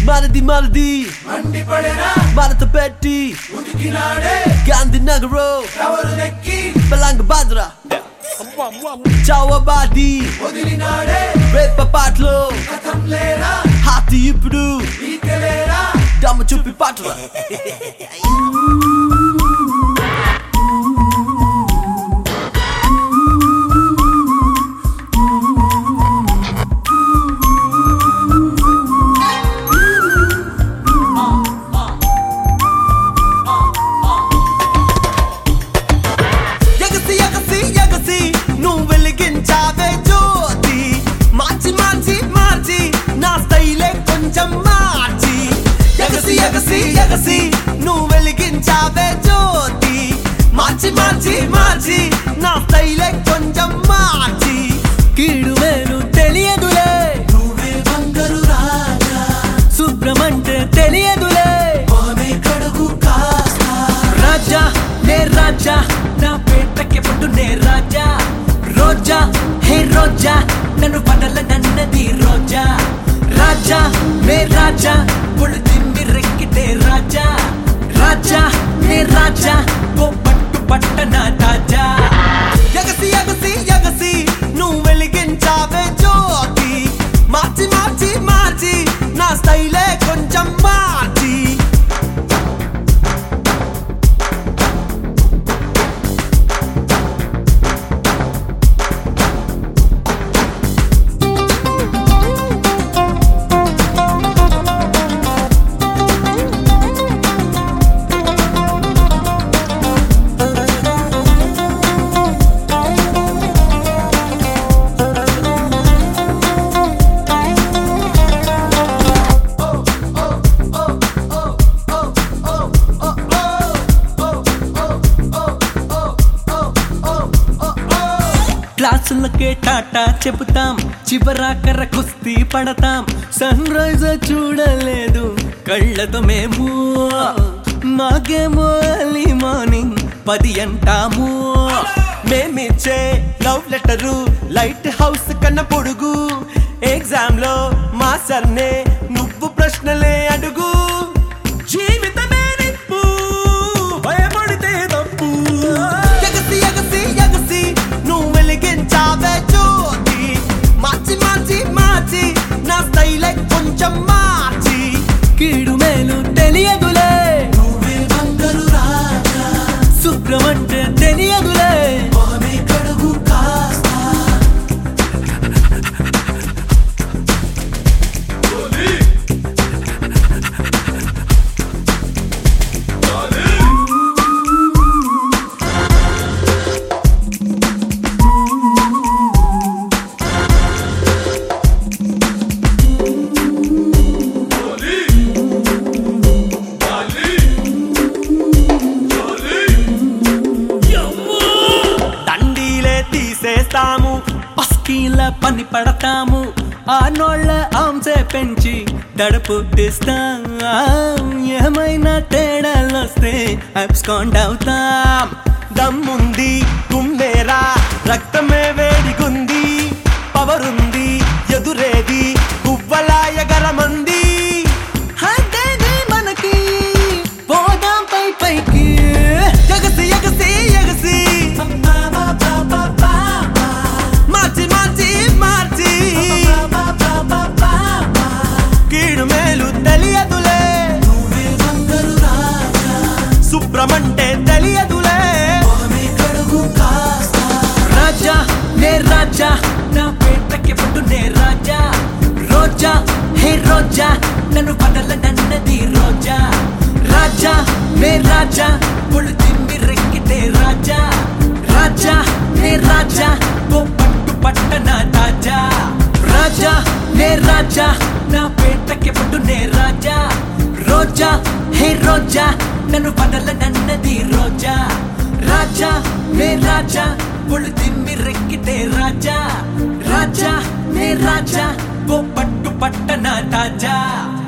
మనది మనతో పెట్టి గాంధీ నగరు బలంగ బాద్ర చావబాది రేప పాటలు హాతి ఇప్పుడు దమ్మ చూపి పాటలు ఎగసి నువ్వు వెలిగించావే జ్యోతి మార్చి నా స్టైలే కొంచెం మార్చి కీడు వేలు తెలియదులే నువ్వే బంగారు రాజా శుభ్రమంటే తెలియదులే కడుగు రాజా నే రాజా నా పేటకి పట్టు నే రాజా రోజా హే రోజా నన్ను పడల నన్నది రోజా రాజా నే రాజా పొడి తిమ్మి రెక్కితే రాజా రాజా నే రాజా ఓ పట్టు పట్టన తాజా ఎగసి నువ్వు వెలిగించావే జ్యోతి మార్చి నా స్టైలే కొంచెం మార్చి క్లాసులకే టాటా చెబుతాం చివరాకర కుస్తీ పడతాం సన్ రైజ్ చూడలేదు కళ్ళతో మేము మాకేమో ఎర్లీ మార్నింగ్ 10 అంటాము మేమిచ్చే లవ్ లెటరు లైట్ హౌస్ కన్నా పొడుగు ఎగ్జామ్ లో మా సర్నే నువ్వు ప్రశ్నలే అడుగు జీవితమే నిప్పు భయపడితే తప్పు ఎగసి నువ్వు వెలిగించావే జ్యోతి మార్చి నా స్టైలే కొంచెం మార్చి కీడు మేలు తెలియదులే నువ్వే బంగారు రాజా శుభ్రమంటే తెలియదులే కడుగు పస్కీల పని పడతాము ఆ నోళ్ళ ఆంసే పెంచి దడపు తీస్తాం ఏమైనా తేడాలొస్తే అబ్స్కాండ్ అవుతాం దమ్ముంది గుమ్మేరా రక్తమే వేడిగుంది పవరుంది ఎదురేది గువ్వలా ఎగరమంది మనకి పోదాం పైకి ఎగసి మార్చి కీడు మేలు తెలియదులే నువ్వే బంగారు రాజా శుభ్రమంటే తెలియదులే కడుగు రాజా నే రాజా నా పేటకి పట్టు నే రాజా రోజా హే రోజా నన్ను పడల నన్నది రోజా రాజా నే రాజా పొడి తిమ్మి రెక్కితే రాజా రాజా నే రాజా ఓ పట్టు పట్టన తాజా రాజా నే రాజా నా పేటకి పట్టు నే రాజా రోజా హే రోజా నన్ను పడల నన్నది రోజా రాజా నే రాజా పొడి తిమ్మి రెక్కితే రాజా రాజా నే రాజా ఓ పట్టు పట్టన తాజా